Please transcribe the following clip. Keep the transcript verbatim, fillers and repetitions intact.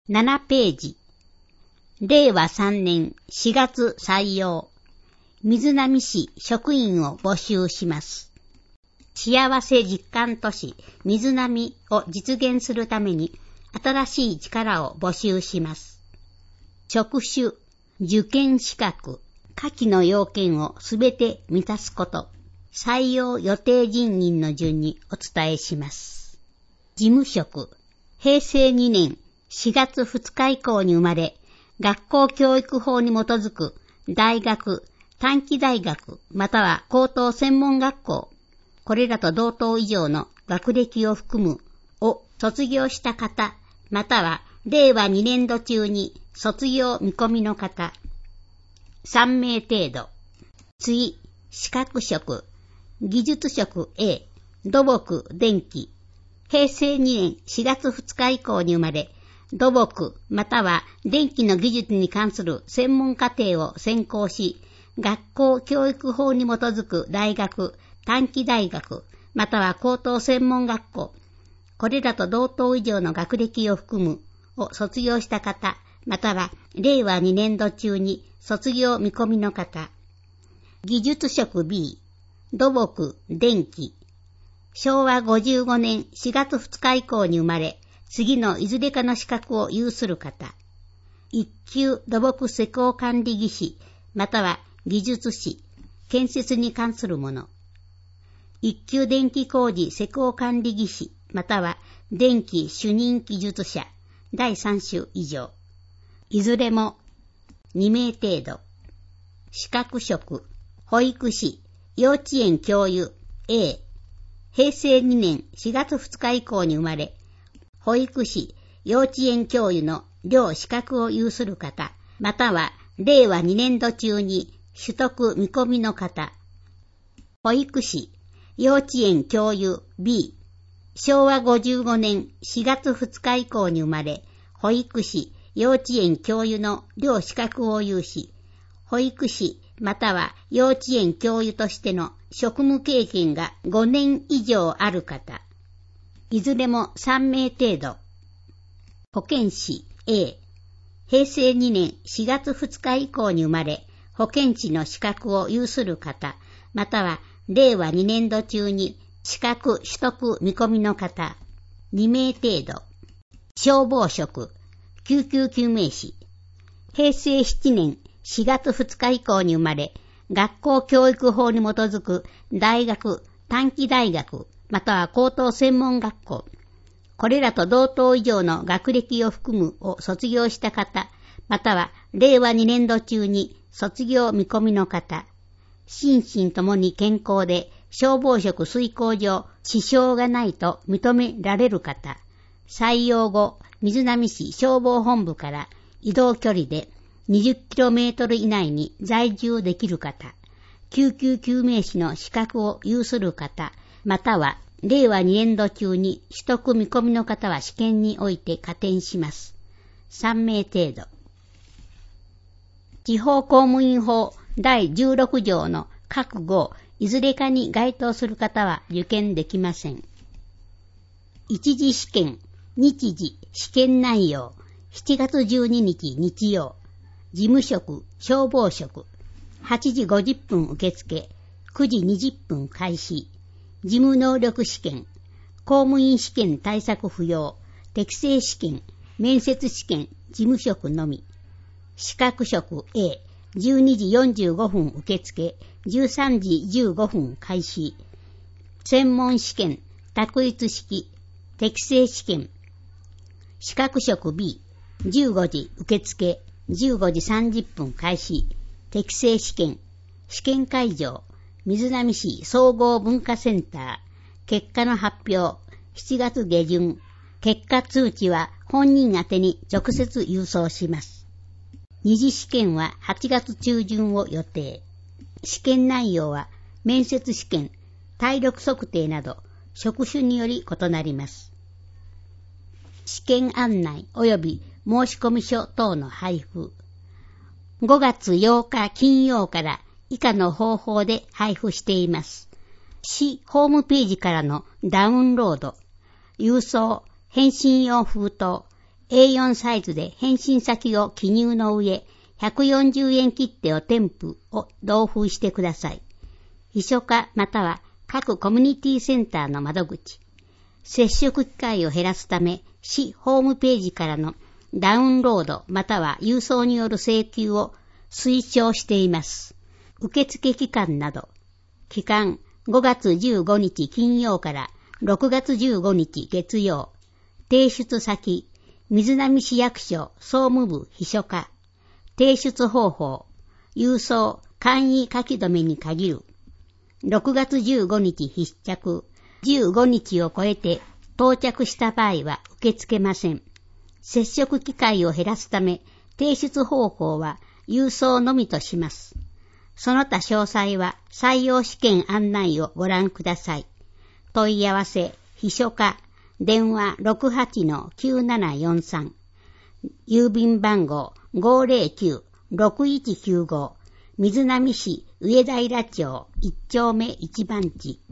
ななページ。れいわさんねんしがつ採用。瑞浪市職員を募集します。幸せ実感都市瑞浪を実現するために新しい力を募集します。職種、受験資格、下記の要件をすべて満たすこと。採用予定人員の順にお伝えします。事務職、へいせいにねんしがつふつか以降に生まれ、学校教育法に基づく大学、短期大学、または高等専門学校、これらと同等以上の学歴を含むを卒業した方、またはれいわにねんど中に卒業見込みの方、さんめい程度。次、資格職、技術職 A、土木、電気、へいせいにねんしがつふつか以降に生まれ、土木または電気の技術に関する専門課程を専攻し、学校教育法に基づく大学、短期大学、または高等専門学校、これらと同等以上の学歴を含むを卒業した方、またはれいわにねんど中に卒業見込みの方。技術職 B、土木、電気、しょうわごじゅうごねんしがつふつか以降に生まれ、次のいずれかの資格を有する方。一級土木施工管理技士、または技術士、建設に関するもの。一級電気工事施工管理技士、または電気主任技術者、だいさん種以上。いずれもにめい程度。資格職、保育士、幼稚園教諭 A、へいせいにねんしがつふつか以降に生まれ、保育士、幼稚園教諭の両資格を有する方、またはれいわにねんど中に取得見込みの方。保育士、幼稚園教諭 B、しょうわごじゅうごねんしがつふつか以降に生まれ、保育士、幼稚園教諭の両資格を有し、保育士または幼稚園教諭としての職務経験がごねん以上ある方。いずれもさんめい程度。保健師 A、へいせいにねんしがつふつか以降に生まれ、保健師の資格を有する方、またはれいわにねんど中に資格取得見込みの方、にめい程度。消防職、救急救命士、へいせいしちねんしがつふつか以降に生まれ、学校教育法に基づく大学、短期大学、または高等専門学校、これらと同等以上の学歴を含むを卒業した方、またはれいわにねんど中に卒業見込みの方、心身ともに健康で消防職遂行上支障がないと認められる方、採用後、瑞浪市消防本部から移動距離でにじゅっキロメートル以内に在住できる方、救急救命士の資格を有する方、またはれいわにねんど中に取得見込みの方は試験において加点します。さんめい程度。地方公務員法だいじゅうろく条の各号いずれかに該当する方は受験できません。一次試験、日時、試験内容、しちがつじゅうににち日曜、事務職、消防職、はちじごじゅっぷん受付、くじにじゅっぷん開始、事務能力試験、公務員試験対策不要、適正試験、面接試験、事務職のみ。資格職 A、じゅうにじよんじゅうごふん受付、じゅうさんじじゅうごふん開始。専門試験、択一式、適正試験。資格職 B、じゅうごじ受付、じゅうごじさんじゅっぷん開始。適正試験。試験会場、瑞浪市総合文化センター。結果の発表、しちがつげじゅん。結果通知は本人宛てに直接郵送します。二次試験ははちがつ中旬を予定。試験内容は面接試験、体力測定など職種により異なります。試験案内及び申込書等の配布。ごがつようか金曜から以下の方法で配布しています。市ホームページからのダウンロード、郵送、返信用封筒、 エーよん サイズで返信先を記入の上、ひゃくよんじゅうえん切手を添付を同封してください。秘書課または各コミュニティセンターの窓口。接触機会を減らすため、市ホームページからのダウンロードまたは郵送による請求を推奨しています。受付期間など、期間ごがつじゅうごにち金曜からろくがつじゅうごにち月曜。提出先、水波市役所総務部秘書課。提出方法、郵送、簡易書き留めに限る。ろくがつじゅうごにち必着。じゅうごにちを超えて到着した場合は受け付けません。接触機会を減らすため、提出方法は郵送のみとします。その他詳細は採用試験案内をご覧ください。問い合わせ、秘書課、電話 ろくはちのきゅうななよんさん。郵便番号 ごーぜろきゅうろくいちきゅうご。水波市上平町いち丁目いち番地。